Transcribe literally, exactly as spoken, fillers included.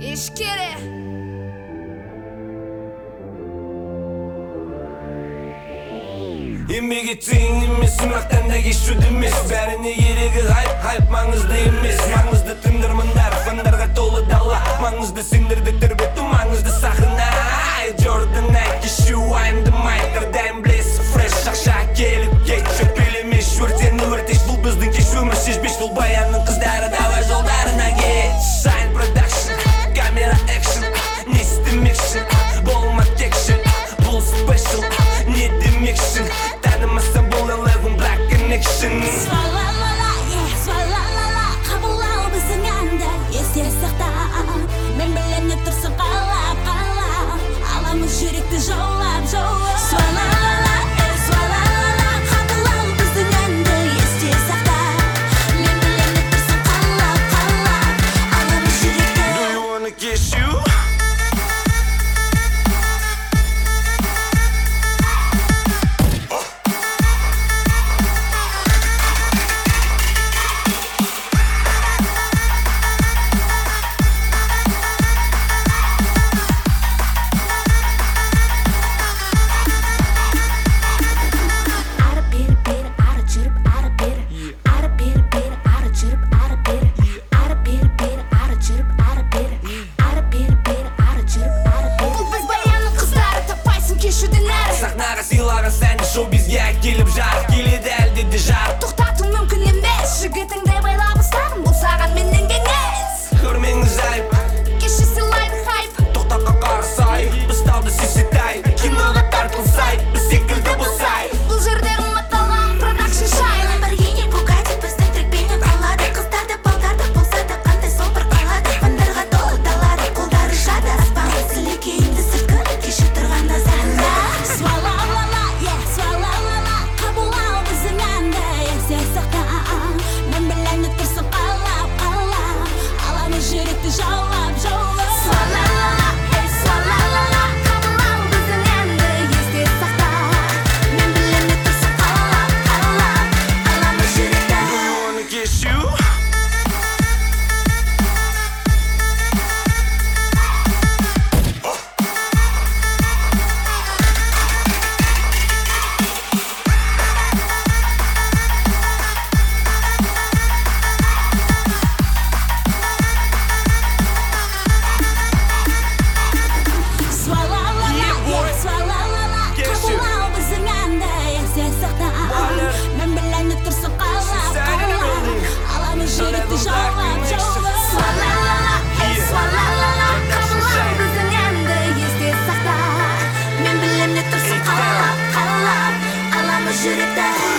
Ешкере. Еңбек етсең емес, мақтанда кешуді емес. Бәріне керегі хайп, хайп маңызды емес. Маңызды тыңдармандар, фандарға толы дала. Маңызды сендерді тербету, маңызды сахна. Jordan Nike кешу, I'm the mic. Әрдайым білесі фреш, ақша келіп кетші. Пелемеш, өртені өртеш, бұл біздің кешуіміз шешпеш. Бұл баянның қыздары, давай жолдарына кет. Shine production, камера экшн. Не істемекшін, болма текшін. Бұл спешл, не демекшін. Танымасам бұл eleven black connection. Свалалала, yeah, свалалала. Қабылау біздің әнді есте сақта. Мен білем не тұрсын қалап қалап. Аламыз жүректі жаулап жаулап. Свалалала, yeah, свалалала. Қабылау біздің әнді есте сақта. Мен білем не тұрсын қалап қалап. Аламыз жүректі. Do you wanna kiss you? Сахнаға сыйлаған сәнді шоу-бизге келіп жарық келеді әлде де жарық. Тоқтату мүмкін емес. Жігітіңді байлап ұстадым, бұл саған менен кеңес. Көрмеңіз айып, Кеші сыйлайды хайп. тоқтаққа қарсай. Біз талды сесетай, киноға тартылсай. Біз секілді болсай. Бұл жерде қымбатталған продакшн шайлы. Бірге не Бугатти біздің трекпенен алады. Қыздарды балдарды болса да қандай сол бір қалады. Фандарға толы далады, қолдары жады. Аспанға сілекейінді сыртқы кешіп тұрған назарында. Свалалала, yeah, свалалала. Қабылау біздің әнді есте сақта. Мен білем не тұрсын қалап қалап. Аламыз жүректі жаулап жаулап. Свалалала, yeah, свалалала. Қабылау біздің әнді есте сақта. Мен білем не тұрсын қалап қалап. Аламыз жүректі. Do you wanna kiss you? Свалалала, Yeah, boy. yeah, свалалала. Kiss you. Қабылау біздің әнді есте сақта. Baller. Мен білем не тұрсын қалап She's out in the қалап. building. Аламыз жүректі Level black жаулап connection. жаулап. Свалалала, hey, Yeah. свалалала. Production Қабылау shine. біздің әнді есте сақта. Мен білем не тұрсын қалап қалап. Аламыз жүректі.